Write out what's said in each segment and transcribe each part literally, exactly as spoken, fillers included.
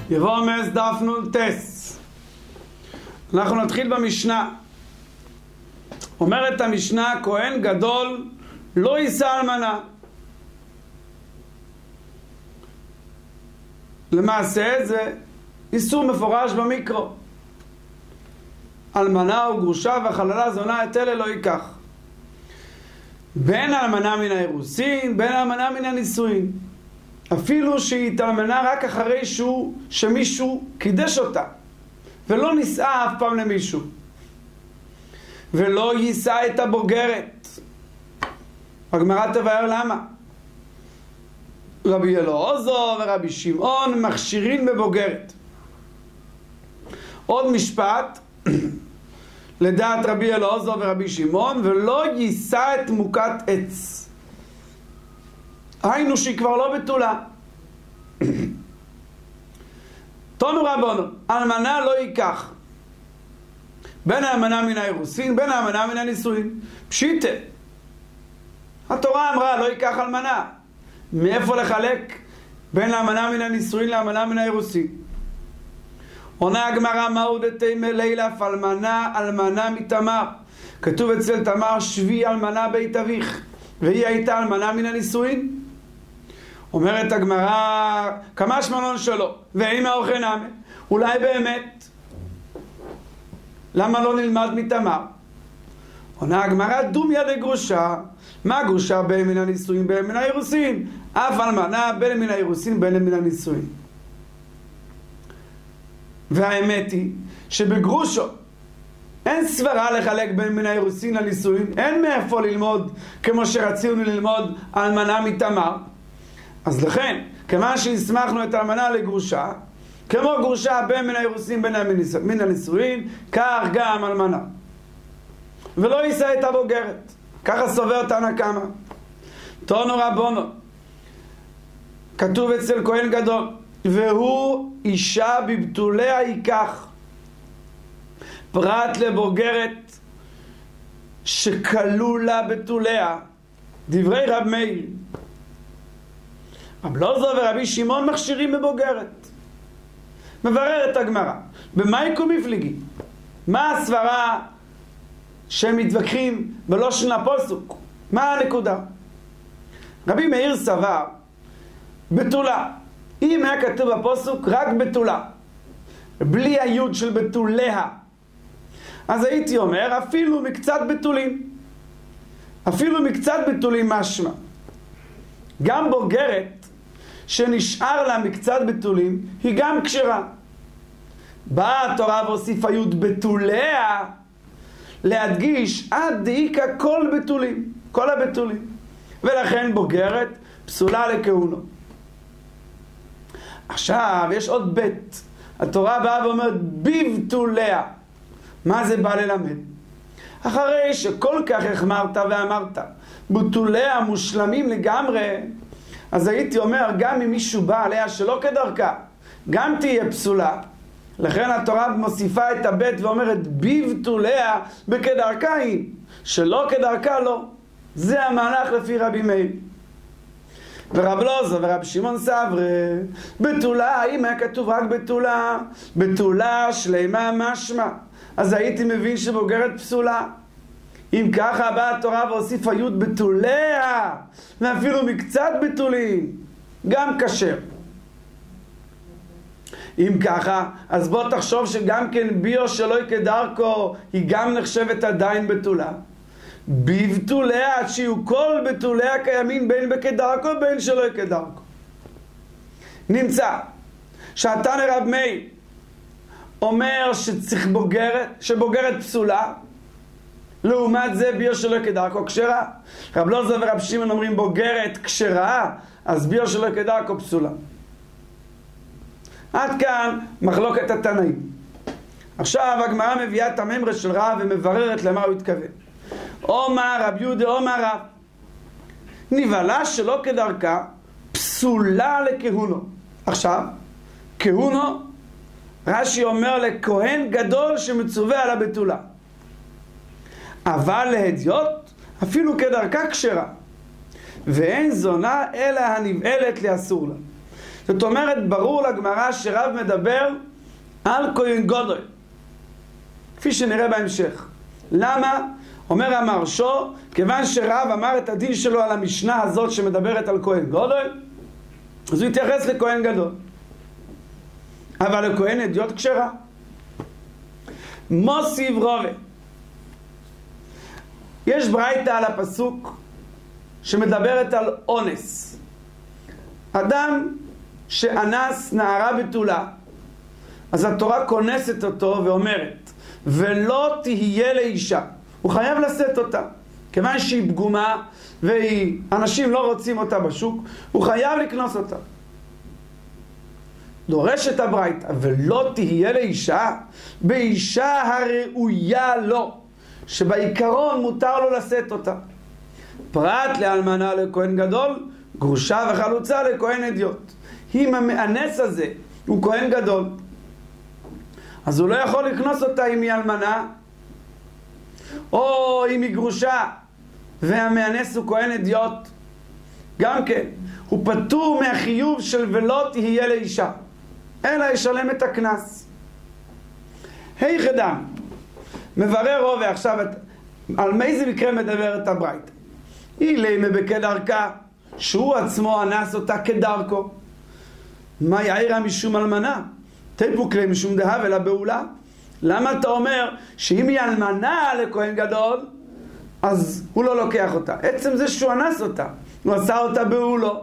יבומס דף נ"ס. אנחנו נתחיל במשנה. אומרת המשנה, כהן גדול לא יישא אלמנה. למעשה זה איסור מפורש במיקרו. אלמנה וגרושה וחללה זונה את אלה לא ייקח. בין אלמנה מן האירוסין, בין אלמנה מן הנישואין. אפילו שהיא התאלמנה רק אחרי שהוא, שמישהו קידש אותה, ולא נישאה אף פעם למישהו. ולא יישא את הבוגרת. הגמרא תבאר למה. רבי אלעזר ורבי שמעון מכשירים בבוגרת. עוד משפט לדעת רבי אלעזר ורבי שמעון, ולא יישא את מוכת עץ. היינו שהיא כבר לא בתולה. תנו רבנו, אלמנה לא ייקח. בין האלמנה מן האירוסין, בין האלמנה מן הנישואין. פשיטה. התורה אמרה לא ייקח אלמנה. מאיפה לחלק בין האלמנה מן הנישואין לאלמנה מן האירוסין? עונה הגמרא, מהו דתימא לילה אלמנה אלמנה מתמר. כתוב אצל תמר שבי אלמנה בית אביך, והיא הייתה אלמנה מן הנישואין. אומרת הגמרא, כמה שמלון שלו ואימא אוכל נמי. אולי באמת, למה לא נלמד מתמר? עונה הגמרא, דומיה דגרושה. מה גרושה בין מן הנישואין בין מן האירוסין? אף אלמנה בין מן האירוסין בין מן הנישואין. והאמת היא שבגרושו אין סברה לחלק בין מן האירוסין לנישואין. אין מאיפה ללמוד כמו שרצינו ללמוד אלמנה מתמר. אז לכן, כמה שהסמכנו את האלמנה לגרושה, כמו גרושה בין מן האירוסין בין מן הנישואין, כך גם אלמנה. ולא יישא את הבוגרת. ככה סובר תנא קמא. תנו רבנו, כתוב אצל כהן גדול, והוא אישה בבתוליה ייקח, פרט לבוגרת שכלולה בתוליה. דברי רב מאיר. רב אלעזר ורבי שמעון מכשירים בבוגרת. מבררת הגמרא, במייקו מפליגי, מה הסברה שהם מתווכחים בלושן הפוסוק? מה הנקודה? רבי מאיר סבר בתולה. אם היה כתוב בפוסוק רק בתולה, בלי היוד של בתוליה, אז הייתי אומר אפילו מקצת בתולים. אפילו מקצת בתולים משמע. גם בוגרת שנשאר לה מקצת בתולים היא גם כשרה. באה התורה והוסיפה יוד בתוליה להדגיש עד דאיקה כל בתולים, כל הבתולים, ולכן בוגרת פסולה לכהונו. עכשיו יש עוד בית. התורה באה ואומרת בבתוליה. מה זה בא ללמד? אחרי שכל כך החמרת ואמרת בתוליה מושלמים לגמרי, אז הייתי אומר גם אם מישהו בא עליה שלא כדרכה גם תהיה פסולה. לכן התורה מוסיפה את הבית ואומרת בבתוליה, בכדרכה היא, שלא כדרכה לא. זה המהלך לפי רבי מאיר. ורב אלעזר ורב שמעון סברי בתולה. האם היה כתוב רק בתולה? בתולה שלמה משמע, אז הייתי מבין שבוגרת פסולה. אם ככה באה התורה והוסיפה יוד בתוליה, ואפילו מקצת בתולים, גם כשר. אם ככה, אז בוא תחשוב שגם כן ביו שלא כדרכו היא גם נחשבת עדיין בתולה. בבתוליה, עד שיהיו כל בתוליה קיימים בין בכדרכו בין שלא כדרכו. נמצא שהתנא רב מאיר אומר שצריך בוגרת, שבוגרת פסולה, לעומת זה ביו שלא כדרכו כשרה. רב אלעזר ורב שמעון אומרים בוגרת כשרה, אז ביו שלא כדרכו פסולה. עד כאן מחלוקת התנאים. עכשיו הגמרא מביאה את הממרה של רב ומבררת למה הוא התכוון. אומר רב יהודה אומר רב, נבלה שלא כדרכה פסולה לכהונו. עכשיו כהונו, רש"י אומר לכהן גדול שמצווה על הבתולה, אבל להדיוט אפילו כדרכה כשרה, ואין זונה אלא הנבעלת לאסור לה. זאת אומרת, ברור לגמרא שרב מדבר על כהן גדול, כפי שנראה בהמשך. למה? אומר המהרש"א, כיוון שרב אמר את הדין שלו על המשנה הזאת שמדברת על כהן גדול, אז הוא יתייחס לכהן גדול. אבל לכהן אדיוט כשרה. מוסיף רובה. יש ברייתא על הפסוק שמדברת על אונס. אדם שאנס נערה בתולה, אז התורה כונסת אותו ואומרת, ולא תהיה לאישה. הוא חייב לשאת אותה. כיוון שהיא פגומה ואנשים לא רוצים אותה בשוק, הוא חייב לקנוס אותה. דורשת הברייתא, ולא תהיה לאישה, באישה הראויה לו, שבעיקרון מותר לו לשאת אותה. פרט לאלמנה לכהן גדול, גרושה וחלוצה לכהן אדיוט. אם המאנס הזה הוא כהן גדול, אז הוא לא יכול לקנוס אותה אם היא אלמנה, או אם היא גרושה והמאנס הוא כהן אדיוט. גם כן, הוא פטור מהחיוב של ולא תהיה לאישה, אלא ישלם את הקנס. היי חדם, מברר רובה עכשיו את, על מאיזה מקרה מדברת הברייתא. היא לימה בכדרכה, שהוא עצמו אנס אותה כדרכו. מה יעירה משום אלמנה? תיפוק לי משום דהב אלא בעולה. למה אתה אומר שאם היא אלמנה לכהן גדול, אז הוא לא לוקח אותה? עצם זה שהוא אנס אותה, הוא עשה אותה בעולו,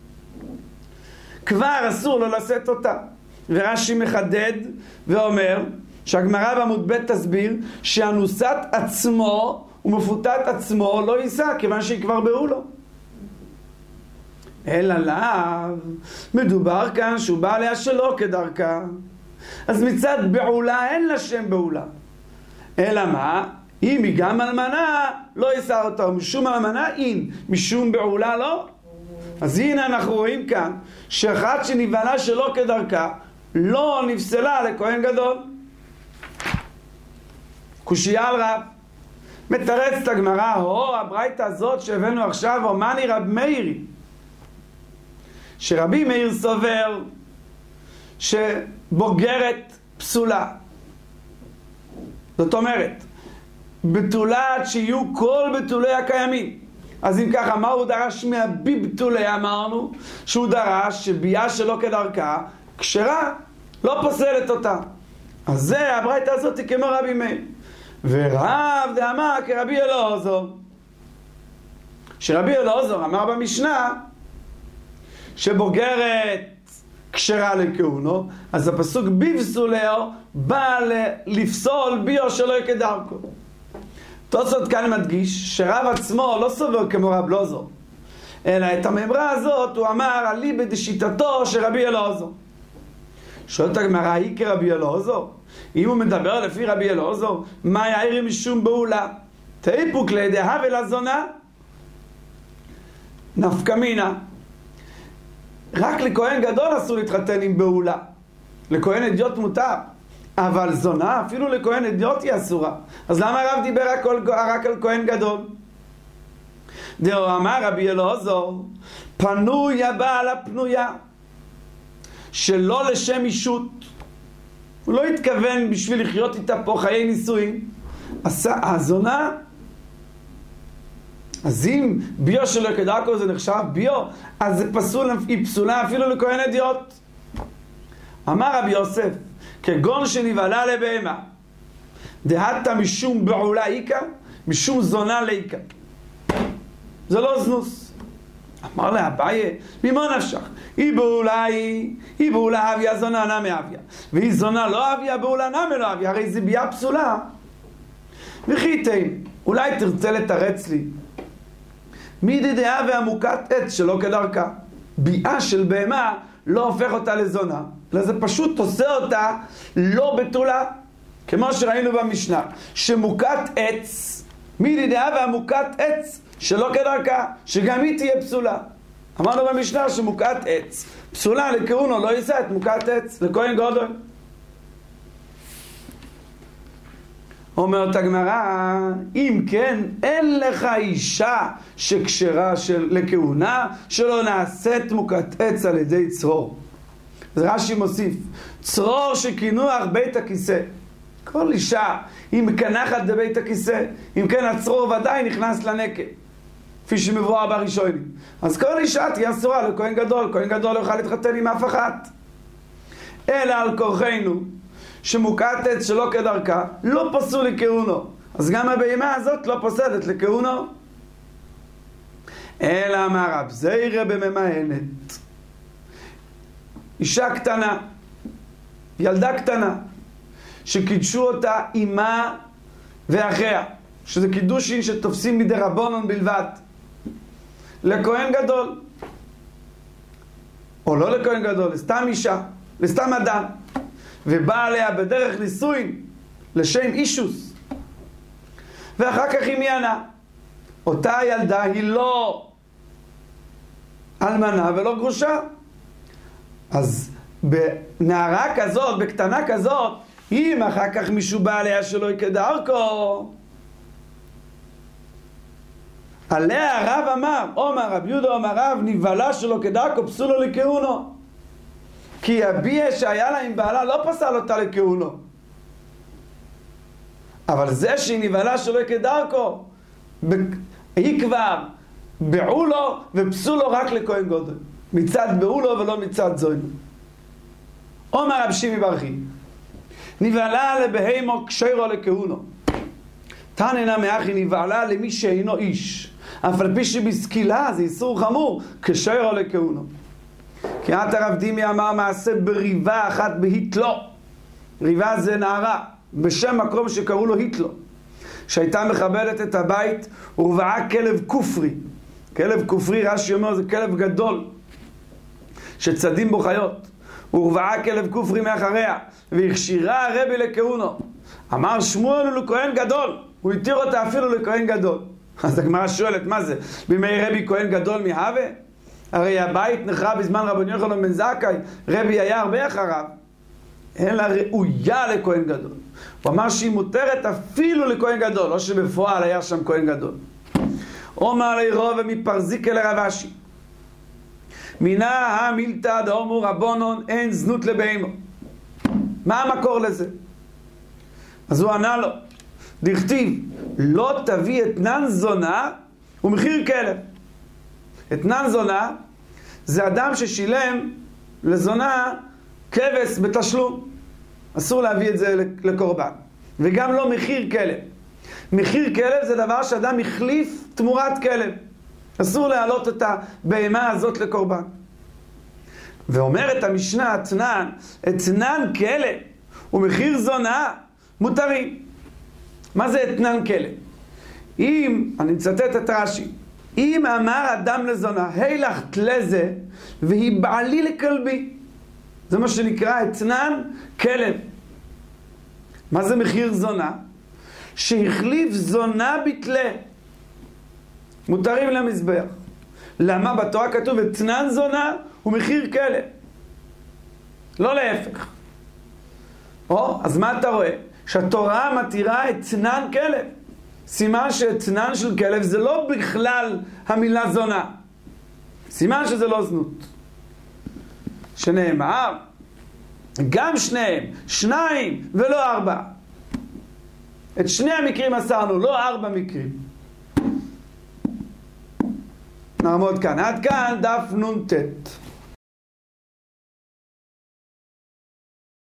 כבר אסור לו לשאת אותה. ורש"י מחדד ואומר שהגמרא בעמוד ב' תסביר שאנוסת עצמו ומפותת עצמו לא יישא, כיוון שהיא כבר בעולו. אלא לאו, מדובר כאן שהוא בא עליה שלא כדרכה, אז מצד בעולה אין לה שם בעולה. אלא מה? אם היא גם אלמנה לא יישא אותה, משום אלמנה אין, משום בעולה לא. אז הנה אנחנו רואים כאן שאחת שנבעלה שלא כדרכה לא נפסלה לכהן גדול. קושייה על רב. מתרצת הגמרא, הו, הברייתא הזאת שהבאנו עכשיו, אומני רב מאירי, שרבי מאיר סובר שבוגרת פסולה. זאת אומרת, בתולת שיהיו כל בתולי הקיימים. אז אם ככה, מה הוא דרש מהביבתולי? אמרנו שהוא דרש שבייה שלא כדרכה כשרה, לא פוסלת אותה. אז זה, הברייתא הזאת היא כמו רבי מאיר. ורב דאמר כרבי אלעזר, שרבי אלעזר אמר במשנה שבוגרת כשרה לכהונו, אז הפסוק ביבסולהו בא לפסול ביו שלא כדרכו. תוספות כאן מדגיש שרב עצמו לא סובר כמו רב אלעזר, אלא את המאמרה הזאת הוא אמר אליבא דשיטתו של רבי אלעזר. שואלת הגמרא, היא כרבי אלעזר? אם הוא מדבר לפי רבי אלעזר, מה יעיר משום בעולה? תיפוק לי דהב אל הזונה נפקא מינה. רק לכהן גדול אסור להתחתן עם בעולה, לכהן אדיוט מותר, אבל זונה אפילו לכהן אדיוט היא אסורה. אז למה הרב דיבר רק על, רק על כהן גדול? דאו אמר רבי אלעזר, פנויה בעל הפנויה, שלא לשם אישות. הוא לא התכוון בשביל לחיות איתה פה חיי נישואים. הזונה, אז אם ביו שלא כדרכו זה נחשב ביו, אז זה פסול, היא פסולה אפילו לכהן אדיוט. אמר רבי יוסף, כגון שנבעלה לבהמה, דהתה משום בעולה איקה, משום זונה לאיקה. זה לא זנוס. אמר לה, אביי, ממה נפשך? היא בעולה היא, היא בעולה אביה, זונה נמי אביה. והיא זונה לא אביה, בעולה נמי לא אביה, הרי זה בייה פסולה. וחיתים, אולי תרצה לתרץ לי. מידי דעה ועמוקת עץ שלא כדרכה. בייה של בהמה לא הופך אותה לזונה, אלא זה פשוט עושה אותה לא בתולה. כמו שראינו במשנה, שמוקת עץ, מידי דעה ועמוקת עץ שלא כדרכה, שגם היא תהיה פסולה. אמרנו במשנה שמוקת עץ פסולה לכהונו, לא יישא את מוקת עץ לכהן גדול. אומרת הגמרא, אם כן אין לך אישה שקשרה של, לכהונה שלא נעשית מוקת עץ על ידי צרור. אז רש"י מוסיף, צרור שכינוח בית הכיסא. כל אישה היא מקנחת בבית הכיסא, אם כן הצרור ודאי נכנס לנקב, כפי שמבואר בראשונים. אז כל אישה תהיה אסורה לכהן גדול, כהן גדול לא יוכל להתחתן עם אף אחת. אלא על כורחנו, שמוקטת שלא כדרכה, לא פסול לכהונו. אז גם הבהמה הזאת לא פוסדת לכהונו. אלא אמר רב זיירא בממאנת, אישה קטנה, ילדה קטנה, שקידשו אותה אימה ואחיה, שזה קידושין שתופסים מדי רבונון בלבד, לכהן גדול, או לא לכהן גדול, לסתם אישה, לסתם אדם, ובא עליה בדרך נישואין לשם אישוס, ואחר כך היא מיינה. אותה ילדה היא לא אלמנה ולא גרושה. אז בנערה כזאת, בקטנה כזאת, אם אחר כך מישהו בא עליה שלא כדרכו, עליה הרב אמר, אומר רב יהודה אומר רב, נבהלה שלא כדרכו פסולו לכהונו, כי הביאה שהיה לה עם בעלה לא פסל אותה לכהונו, אבל זה שהיא נבהלה שלא כדרכו, היא כבר בעולו ופסולו רק לכהן גדול, מצד בעולו ולא מצד זוינו. אומר רב שימי ברכי, נבהלה לבהמו כשרו לכהונו, תננה מאחי נבהלה למי שאינו איש, אף על פי שבסקילה זה איסור חמור, כשרו לכהונו. כי עתה רב דימי אמר מעשה בריבה אחת בהיטלו. ריבה זה נערה בשם מקום שקראו לו היטלו, שהייתה מכבדת את הבית, ורבעה כלב כופרי. כלב כופרי, רש"י אומר, זה כלב גדול שצדים בו חיות. ורבעה כלב כופרי מאחריה, והכשירה הרבי לכהונו. אמר שמואל הוא לכהן גדול, הוא התיר אותה אפילו לכהן גדול. אז הגמרא שואלת, מה זה? בימי רבי כהן גדול מהווה? הרי הבית נחרב בזמן רבן יוחנן בן זכאי, רבי היה הרבה אחריו. אלא ראויה לכהן גדול. הוא אמר שהיא מותרת אפילו לכהן גדול, לא שבפועל היה שם כהן גדול. אומר לי רוב מפרזיק אל רב אשי, מינה המילתא דאמרו רבונון אין זנות לבהמה. מה המקור לזה? אז הוא ענה לו, דכתיב לא תביא אתנן זונה ומחיר כלב. אתנן זונה זה אדם ששילם לזונה כבש בתשלום, אסור להביא את זה לקורבן. וגם לא מחיר כלב. מחיר כלב זה דבר שאדם החליף תמורת כלב, אסור להעלות את הבהמה הזאת לקורבן. ואומרת המשנה, אתנן, אתנן כלב ומחיר זונה מותרים. מה זה אתנן כלב? אם, אני מצטט את רש"י, אם אמר אדם לזונה, הילך תלזה והיא בעלי לכלבי, זה מה שנקרא אתנן כלב. מה זה מחיר זונה? שהחליף זונה בתלה, מותרים למזבח. למה? בתורה כתוב אתנן זונה ומחיר כלב, לא להפך. או, אז מה אתה רואה? שהתורה מתירה אתנן כלב. סימן שאתנן של כלב זה לא בכלל המילה זונה, סימן שזה לא זנות. שנאמר גם שניהם, שניים ולא ארבע. את שני המקרים אסרנו, לא ארבע מקרים. נעמוד כאן, עד כאן דף נון תת.